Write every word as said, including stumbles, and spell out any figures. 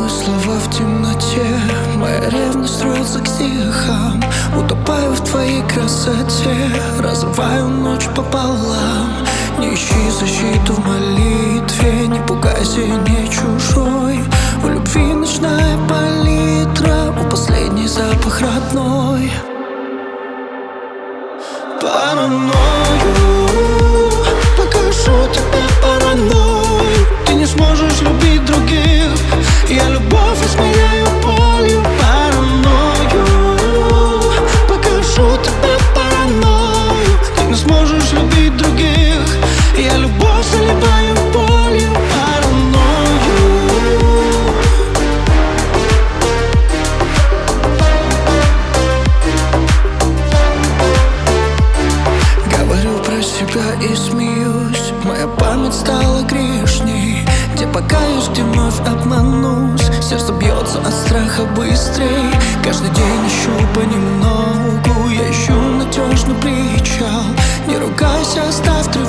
Думаю, слова в темноте. Моя ревность рвется к стихам. Утопаю в твоей красоте, разрываю ночь пополам. Не ищи защиту в молитве, не пугайся, не чужой. У любви ночная палитра, у последний запах родной. Паранойю, покажу тебе паранойю. Ты не сможешь любить других, я любовь измеряю болью. Паранойю, покажу тебе паранойю. Ты не сможешь любить других, я любовь заливаю болью. Паранойю. Говорю про себя и смеюсь, моя память стала грешней. Где покаюсь, где вновь обманусь, сердце бьется от страха быстрей. Каждый день ищу понемногу, я ищу надежный причал. Не ругайся, оставь тревогу.